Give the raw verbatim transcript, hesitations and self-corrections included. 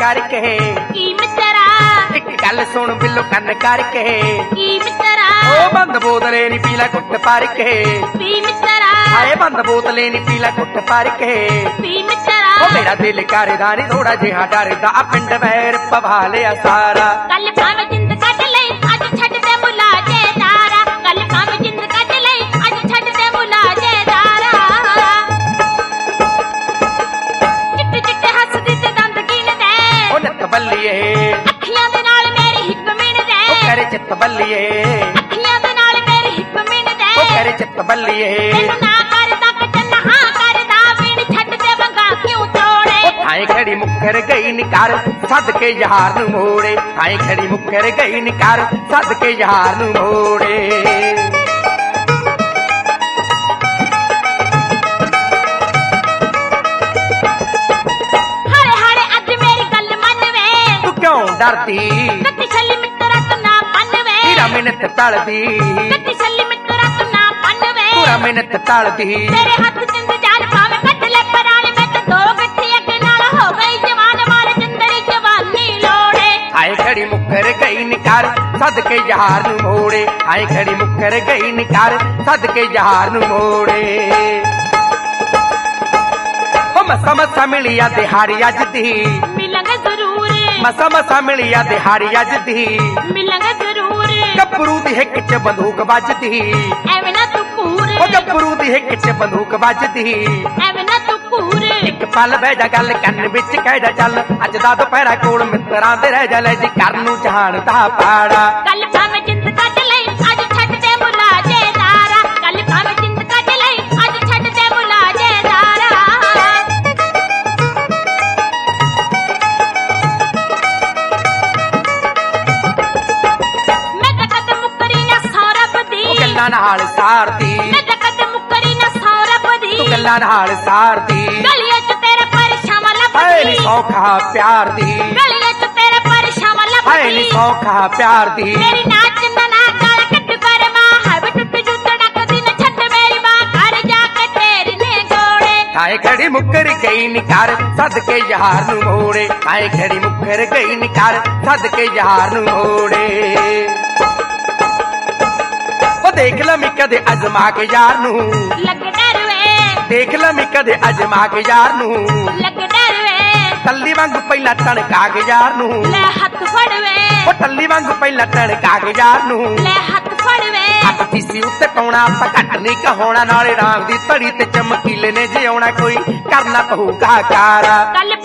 करके की मित्रा एक गल सुन बिल्लो कन करके की मित्रा ओ बंद बोतले नी पीला कुट पर के पी मित्रा आए बंद बोतले नी पीला कुट पर के पी मित्रा ओ मेरा दिल करदा नी थोड़ा जिहा डरदा पिंड वैर पवा लिया सारा कल भावे जिंद कट ले अज छड्ड दे मुला जे दारा कल भावे जिंद कट ले अज छड्ड दे मुला जे दारा चिट्टे चिट्टे हसदी ते दंद गिन दे ओ नत बल्लीए अखियां दे नाल मेरी हिक मिन दे ओ करे चित बल्लीए अखियां दे नाल मेरी हिक मिन दे ओ करे चित बल्लीए तैनू ना करदा कटन हां करदा बिन छड्ड दे वंगा क्यों तोड़े थाई खड़ी मुकर गई निकार सद के यार नू मोड़े थाई खड़ी मुकर गई निकार सद के यार नू मोड़े हाले हाले अज मेरी गल मन वे तू क्यों डरदी कत्ती छली मित्रा तू ना पन वे तेरा मिनत तलदी कत्ती छली मित्रा तू ना पन वे पूरा मिनत तलदी तेरे हाथ जिंद जान पावे कट ले पराने में तो दो गट्ठी अग नाल हो गई जवान मार जिंदड़ी जवानी लोड़े थाई खड़ी मुकर गई निकार सद के यार नू मोड़े थाई खड़ी मुकर गई निकार सद के यार नू मोड़े ओ मसा मसा मिलिया दिहाड़ी अज दी मिलांगे जरूर मसा मसा मिलिया दिहाड़ी अज दी मिलांगे जरूर गब्बरू दी हिक च बंदूक बजदी एवें ना तू कूर ओ गब्बरू दी हिक च बंदूक बजदी एवें ना तू कूर एक पल बह जा गल कंन विच कह जा चल अज दा दुपहरा कोल मित्रां दे रह जा ले जी कर नू जाणदा पाड़ा कल भावे जिंद कट ले अज छड्ड दे मुला जे दारा कल भावे जिंद कट ले अज छड्ड दे मुला जे दारा मैं तो कद मुकरी ना सौरभ दी ओ गल्लां नाल सारदी मैं तो कद मुकरी ना सौरभ दी तू गल्लां नाल सारदी गलियां च तेरे परछावां हाय नी लभदी सौखा प्यार दी गलियां च तेरे परछावां हाय नी लभदी सौखा प्यार दी मेरी नाच ना गाल कट कर मां हव टुट जू तड़क दिन छट मेरी मां घर जाके तेरे ने जोड़े थाई खड़ी मुकर गई निकार सद के यार नू मोड़े थाई खड़ी मुकर गई निकार सद के यार नू मोड़े ओ देख लमी कदे अजमा के यार नू लग डर वे देख लमी कदे अजमा के यार नू लग डर वे टल्ली वांगू पहला तड़का के यार नू ले हाथ फड़ वे ओ टल्ली वांगू पहला तड़का के यार नू ले हाथ फड़ वे हथ तीसी उत्ते पाउणा ਆਪਾਂ ਘੱਟ ਨਹੀਂ ਕਹਾਉਣਾ ਨਾਲੇ ਰਾਮ ਦੀ ਧੜੀ ਤੇ ਚਮਕੀਲੇ ਨੇ ਜੇ ਆਉਣਾ ਕੋਈ ਕਰਨਾ ਪਊਗਾ ਕਾਰਾ कल